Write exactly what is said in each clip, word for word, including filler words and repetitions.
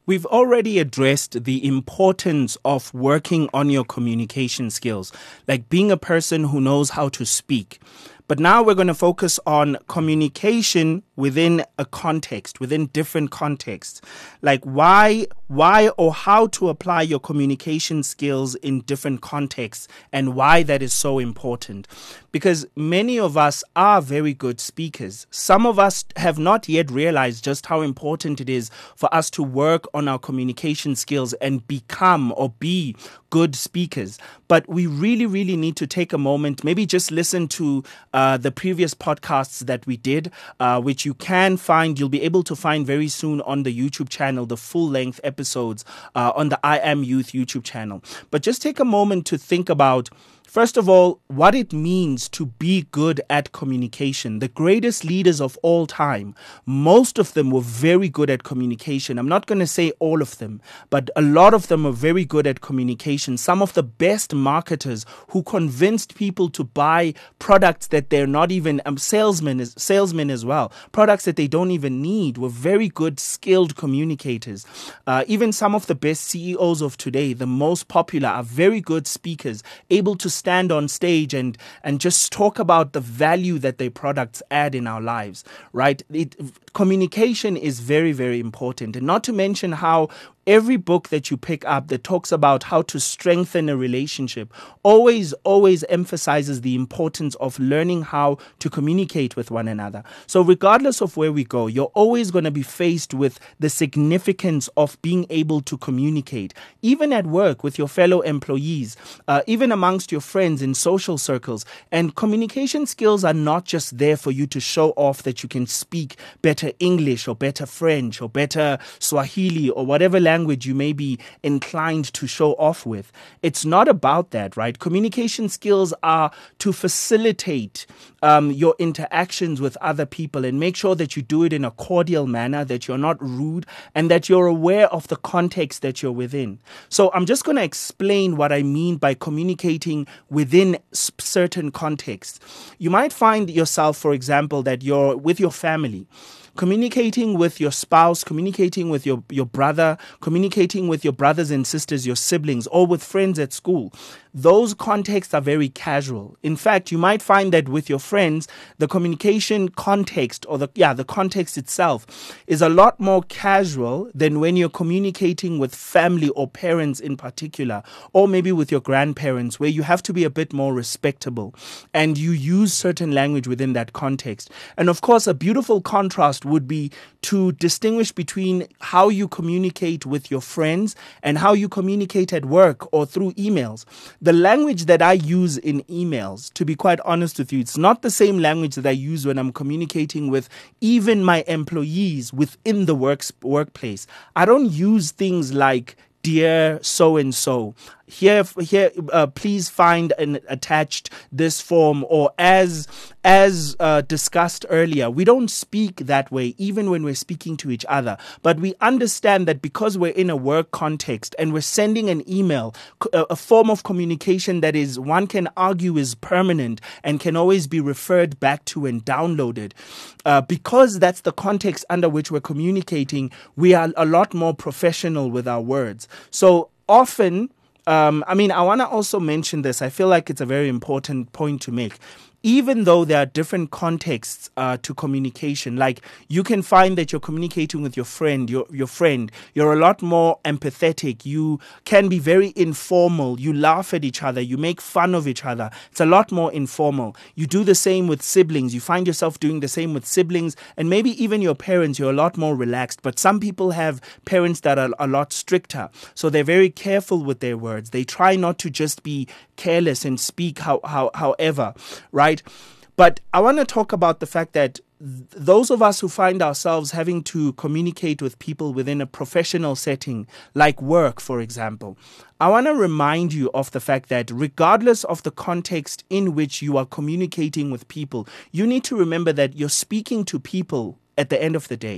We've already addressed the importance of working on your communication skills, like being a person who knows how to speak. But now we're going to focus on communication within a context, within different contexts, like why, why or how to apply your communication skills in different contexts and why that is so important. Because many of us are very good speakers. Some of us have not yet realized just how important it is for us to work on our communication skills and become or be good speakers. But we really, really need to take a moment, maybe just listen to uh, the previous podcasts that we did, uh, which you can find, you'll be able to find very soon on the YouTube channel, the full-length episodes uh, on the I Am Youth YouTube channel. But just take a moment to think about, first of all, what it means to be good at communication. The greatest leaders of all time, most of them were very good at communication. I'm not going to say all of them, but a lot of them were very good at communication. Some of the best marketers who convinced people to buy products that they're not even, um, salesmen, salesmen as well, products that they don't even need, were very good, skilled communicators. Uh, even some of the best C E Os of today, the most popular, are very good speakers, able to stand on stage and and just talk about the value that their products add in our lives, right? It, communication is very, very important. And not to mention how every book that you pick up that talks about how to strengthen a relationship always, always emphasizes the importance of learning how to communicate with one another. So regardless of where we go, you're always going to be faced with the significance of being able to communicate, even at work with your fellow employees, uh, even amongst your friends in social circles. And communication skills are not just there for you to show off that you can speak better English or better French or better Swahili or whatever language language you may be inclined to show off with. It's not about that, right? Communication skills are to facilitate um, your interactions with other people and make sure that you do it in a cordial manner, that you're not rude, and that you're aware of the context that you're within. So I'm just going to explain what I mean by communicating within certain contexts. You might find yourself, for example, that you're with your family, communicating with your spouse, communicating with your, your brother, communicating with your brothers and sisters, your siblings, or with friends at school. Those contexts are very casual. In fact, you might find that with your friends, the communication context or the yeah, the context itself is a lot more casual than when you're communicating with family or parents in particular, or maybe with your grandparents, where you have to be a bit more respectable and you use certain language within that context. And of course, a beautiful contrast would be to distinguish between how you communicate with your friends and how you communicate at work or through emails. The language that I use in emails, to be quite honest with you, it's not the same language that I use when I'm communicating with even my employees within the works, workplace. I don't use things like dear so-and-so. Here, here, uh, please find and attached this form, or as as uh, discussed earlier. We don't speak that way, even when we're speaking to each other. But we understand that because we're in a work context and we're sending an email, a, a form of communication that is, one can argue, is permanent and can always be referred back to and downloaded. Uh, because that's the context under which we're communicating, we are a lot more professional with our words. So often, Um, I mean, I want to also mention this. I feel like it's a very important point to make. Even though there are different contexts uh, to communication, like you can find that you're communicating with your friend, your your friend, you're a lot more empathetic. You can be very informal. You laugh at each other. You make fun of each other. It's a lot more informal. You do the same with siblings. You find yourself doing the same with siblings, and maybe even your parents. You're a lot more relaxed. But some people have parents that are a lot stricter, so they're very careful with their words. They try not to just be careless and speak how, how however, right? But I want to talk about the fact that th- those of us who find ourselves having to communicate with people within a professional setting, like work, for example, I want to remind you of the fact that regardless of the context in which you are communicating with people, you need to remember that you're speaking to people at the end of the day.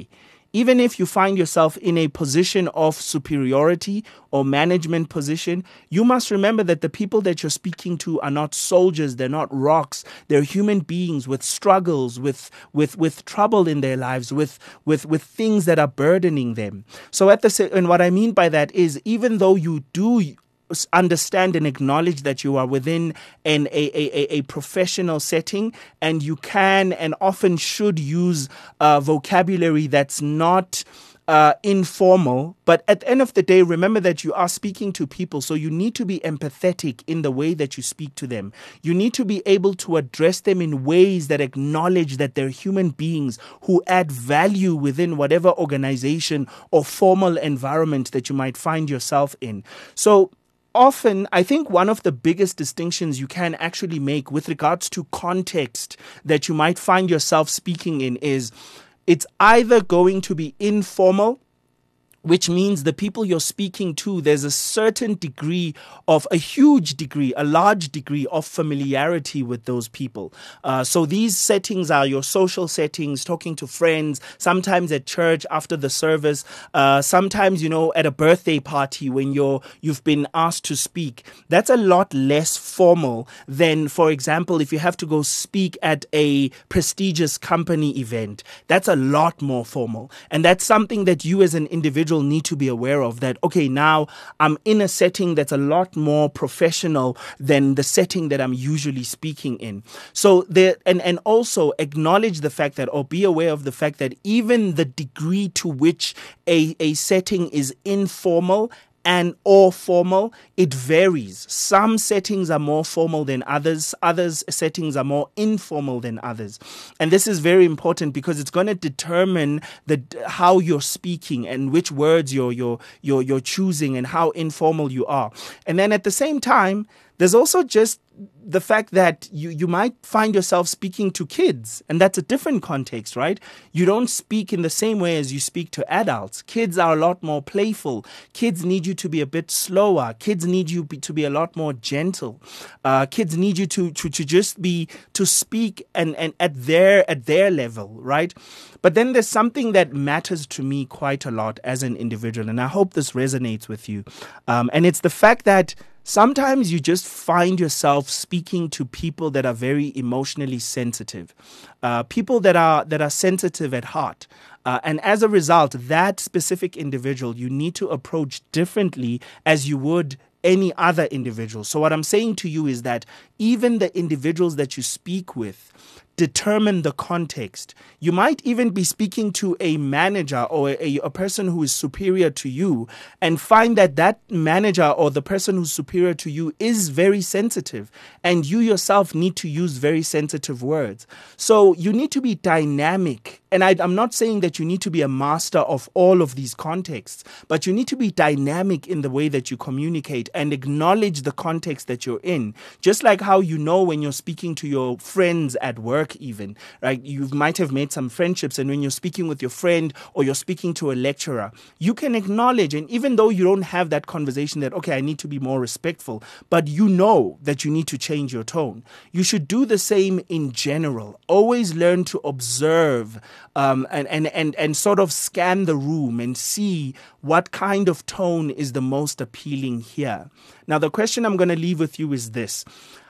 even if you find yourself in a position of superiority or management position, you must remember that the people that you're speaking to are not soldiers, they're not rocks, they're human beings with struggles, with with with trouble in their lives, with with with things that are burdening them. So at the and what I mean by that is, even though you do understand and acknowledge that you are within an a, a, a professional setting, and you can and often should use uh, vocabulary that's not Uh, informal, but at the end of the day, remember that you are speaking to people, so you need to be empathetic in the way that you speak to them. You need to be able to address them in ways that acknowledge that they're human beings who add value within whatever organization or formal environment that you might find yourself in. So often, I think one of the biggest distinctions you can actually make with regards to context that you might find yourself speaking in is it's either going to be informal, which means the people you're speaking to, there's a certain degree of, a huge degree, a large degree of familiarity with those people. Uh, so these settings are your social settings, talking to friends, sometimes at church after the service, uh, sometimes, you know, at a birthday party when you're, you've been asked to speak. That's a lot less formal than, for example, if you have to go speak at a prestigious company event. That's a lot more formal. And that's something that you as an individual need to be aware of, that, okay, now I'm in a setting that's a lot more professional than the setting that I'm usually speaking in. So there, and, and also acknowledge the fact that, or be aware of the fact that even the degree to which a, a setting is informal and or formal, it varies. Some settings are more formal than others. Others settings are more informal than others. And this is very important because it's going to determine the how you're speaking and which words you're you're you're you're choosing and how informal you are. And then at the same time, there's also just the fact that you, you might find yourself speaking to kids, and that's a different context, right? You don't speak in the same way as you speak to adults. Kids are a lot more playful. Kids need you to be a bit slower. Kids need you be, to be a lot more gentle. Uh, kids need you to, to, to just be, to speak and, and at their, at their level, right? But then there's something that matters to me quite a lot as an individual, and I hope this resonates with you. Um, and it's the fact that sometimes you just find yourself speaking to people that are very emotionally sensitive, uh, people that are that are sensitive at heart. Uh, and as a result, that specific individual you need to approach differently as you would any other individual. So what I'm saying to you is that even the individuals that you speak with determine the context. You might even be speaking to a manager or a, a person who is superior to you and find that that manager or the person who's superior to you is very sensitive, and you yourself need to use very sensitive words. So you need to be dynamic. And I, I'm not saying that you need to be a master of all of these contexts, but you need to be dynamic in the way that you communicate and acknowledge the context that you're in. Just like how you know when you're speaking to your friends at work even, right? You might have made some friendships, and when you're speaking with your friend or you're speaking to a lecturer, you can acknowledge, and even though you don't have that conversation that, okay, I need to be more respectful, but you know that you need to change your tone. You should do the same in general. Always learn to observe Um, and, and, and, and sort of scan the room and see what kind of tone is the most appealing here. Now, the question I'm going to leave with you is this.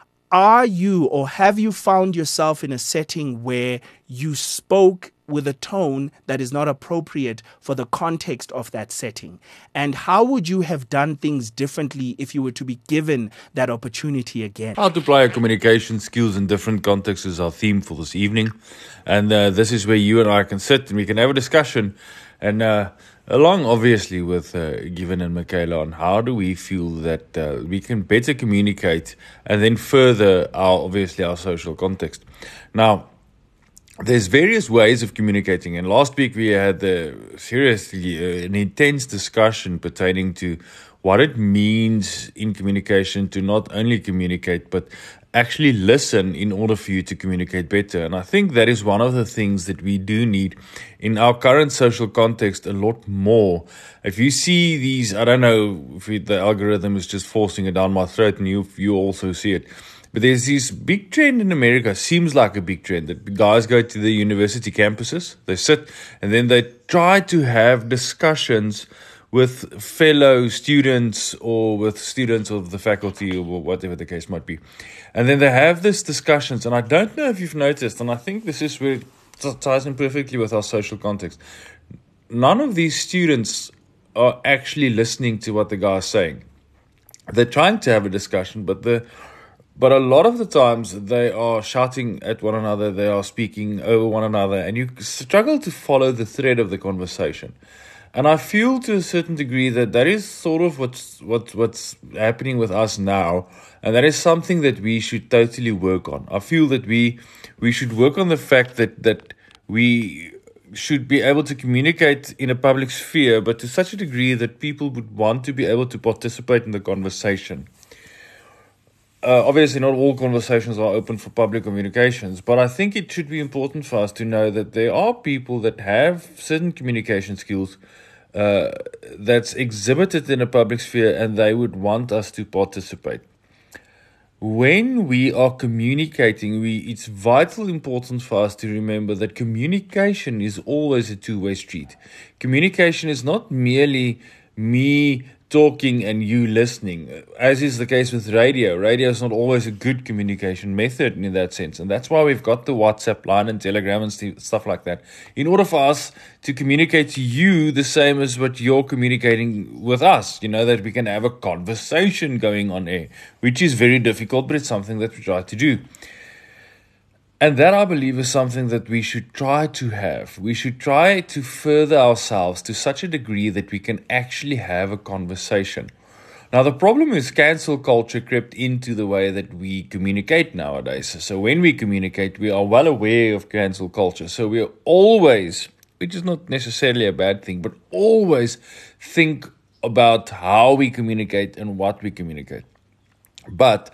Are you or have you found yourself in a setting where you spoke with a tone that is not appropriate for the context of that setting? And how would you have done things differently if you were to be given that opportunity again? How to apply our communication skills in different contexts is our theme for this evening. And uh, this is where you and I can sit and we can have a discussion. And uh, along, obviously, with uh, Given and Michaela on how do we feel that uh, we can better communicate and then further our, obviously, our social context. Now, there's various ways of communicating, and last week we had uh, seriously uh, an intense discussion pertaining to what it means in communication to not only communicate but actually listen in order for you to communicate better. And I think that is one of the things that we do need in our current social context a lot more. If you see these, I don't know if the algorithm is just forcing it down my throat, and you you also see it. But there's this big trend in America, seems like a big trend, that guys go to the university campuses, they sit, and then they try to have discussions with fellow students or with students of the faculty or whatever the case might be. And then they have these discussions, and I don't know if you've noticed, and I think this is where it ties in perfectly with our social context. None of these students are actually listening to what the guy is saying. They're trying to have a discussion, but the but a lot of the times they are shouting at one another, they are speaking over one another, and you struggle to follow the thread of the conversation. And I feel to a certain degree that that is sort of what's, what, what's happening with us now, and that is something that we should totally work on. I feel that we we should work on the fact that, that we should be able to communicate in a public sphere, but to such a degree that people would want to be able to participate in the conversation. Uh, obviously, not all conversations are open for public communications, but I think it should be important for us to know that there are people that have certain communication skills uh, that's exhibited in a public sphere, and they would want us to participate. When we are communicating, we it's vital important for us to remember that communication is always a two-way street. Communication is not merely me talking and you listening, as is the case with radio. Radio is not always a good communication method in that sense, and that's why we've got the WhatsApp line and Telegram and st- stuff like that, in order for us to communicate to you the same as what you're communicating with us, you know, that we can have a conversation going on air, which is very difficult, but it's something that we try to do. And that, I believe, is something that we should try to have. We should try to further ourselves to such a degree that we can actually have a conversation. Now, the problem is cancel culture crept into the way that we communicate nowadays. So when we communicate, we are well aware of cancel culture. So we are always, which is not necessarily a bad thing, but always think about how we communicate and what we communicate. But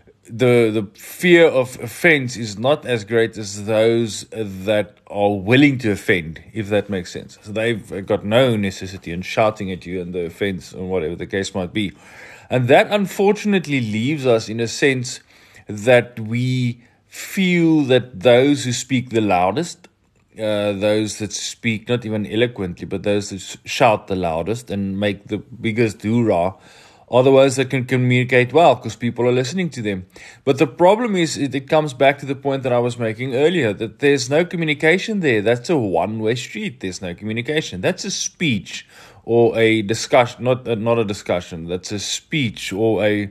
the the fear of offense is not as great as those that are willing to offend, if that makes sense. So they've got no necessity in shouting at you and the offense and whatever the case might be. And that unfortunately leaves us in a sense that we feel that those who speak the loudest, uh, those that speak not even eloquently, but those that shout the loudest and make the biggest hoorah, are the ones that can communicate well because people are listening to them. But the problem is, it, it comes back to the point that I was making earlier, that there's no communication there. That's a one-way street. There's no communication. That's a speech or a discussion, not uh, not a discussion. That's a speech or a,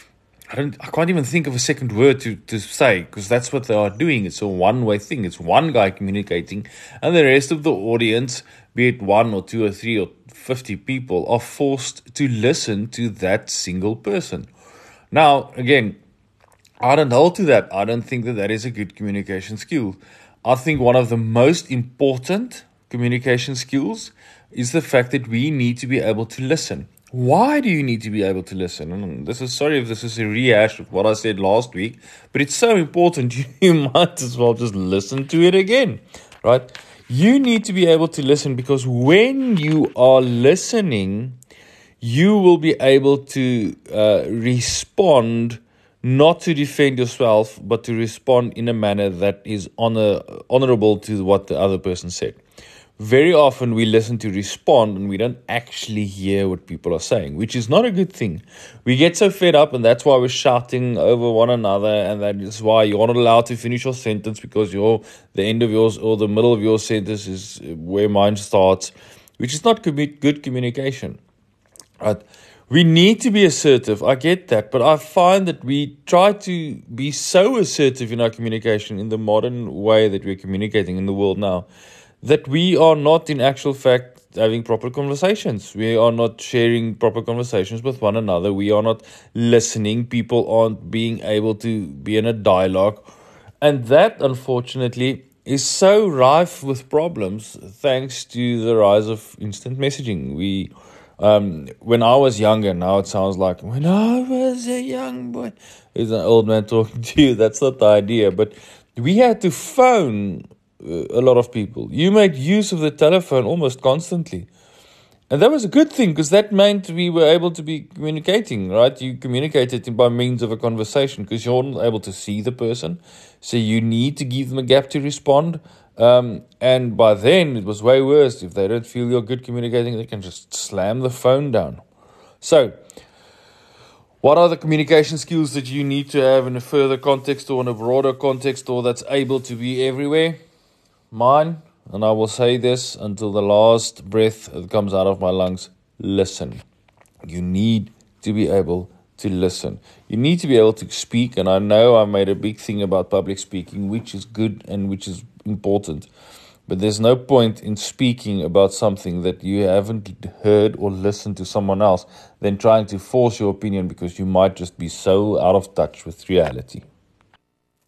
I don't, I can't even think of a second word to, to say, because that's what they are doing. It's a one-way thing. It's one guy communicating, and the rest of the audience, be it one or two or three or fifty people, are forced to listen to that single person. Now, again, I don't hold to that. I don't think that that is a good communication skill. I think one of the most important communication skills is the fact that we need to be able to listen. Why do you need to be able to listen? And this is, sorry if this is a rehash of what I said last week, but it's so important you might as well just listen to it again, right? You need to be able to listen, because when you are listening, you will be able to uh, respond, not to defend yourself, but to respond in a manner that is honor, honorable to what the other person said. Very often we listen to respond and we don't actually hear what people are saying, which is not a good thing. We get so fed up, and that's why we're shouting over one another, and that is why you're not allowed to finish your sentence, because your the end of yours or the middle of your sentence is where mine starts, which is not good communication. Right? We need to be assertive. I get that, but I find that we try to be so assertive in our communication in the modern way that we're communicating in the world now, that we are not in actual fact having proper conversations. We are not sharing proper conversations with one another. We are not listening. People aren't being able to be in a dialogue. And that, unfortunately, is so rife with problems thanks to the rise of instant messaging. We, um, when I was younger, now it sounds like, when I was a young boy, it's an old man talking to you. That's not the idea. But we had to phone a lot of people. You made use of the telephone almost constantly. And that was a good thing because that meant we were able to be communicating, right? You communicated by means of a conversation because you're not able to see the person. So you need to give them a gap to respond. Um, and by then, it was way worse. If they don't feel you're good communicating, they can just slam the phone down. So, what are the communication skills that you need to have in a further context or in a broader context or that's able to be everywhere? Mine, and I will say this until the last breath that comes out of my lungs, listen. You need to be able to listen. You need to be able to speak, and I know I made a big thing about public speaking, which is good and which is important. But there's no point in speaking about something that you haven't heard or listened to someone else than trying to force your opinion because you might just be so out of touch with reality.